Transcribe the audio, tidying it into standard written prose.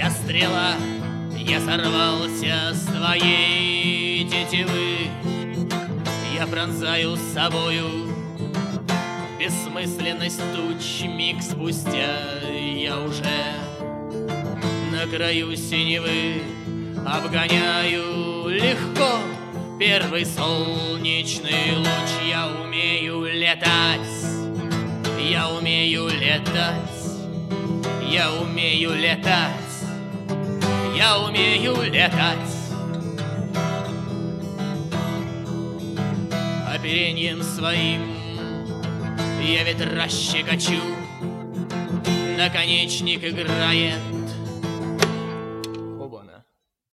Я стрела, я сорвался с твоей тетивы. Я пронзаю с собою бессмысленность туч. Миг спустя я уже на краю синевы. Обгоняю легко первый солнечный луч. Я умею летать, я умею летать, я умею летать, я умею летать. Опереньем своим я ветра щекочу, наконечник играет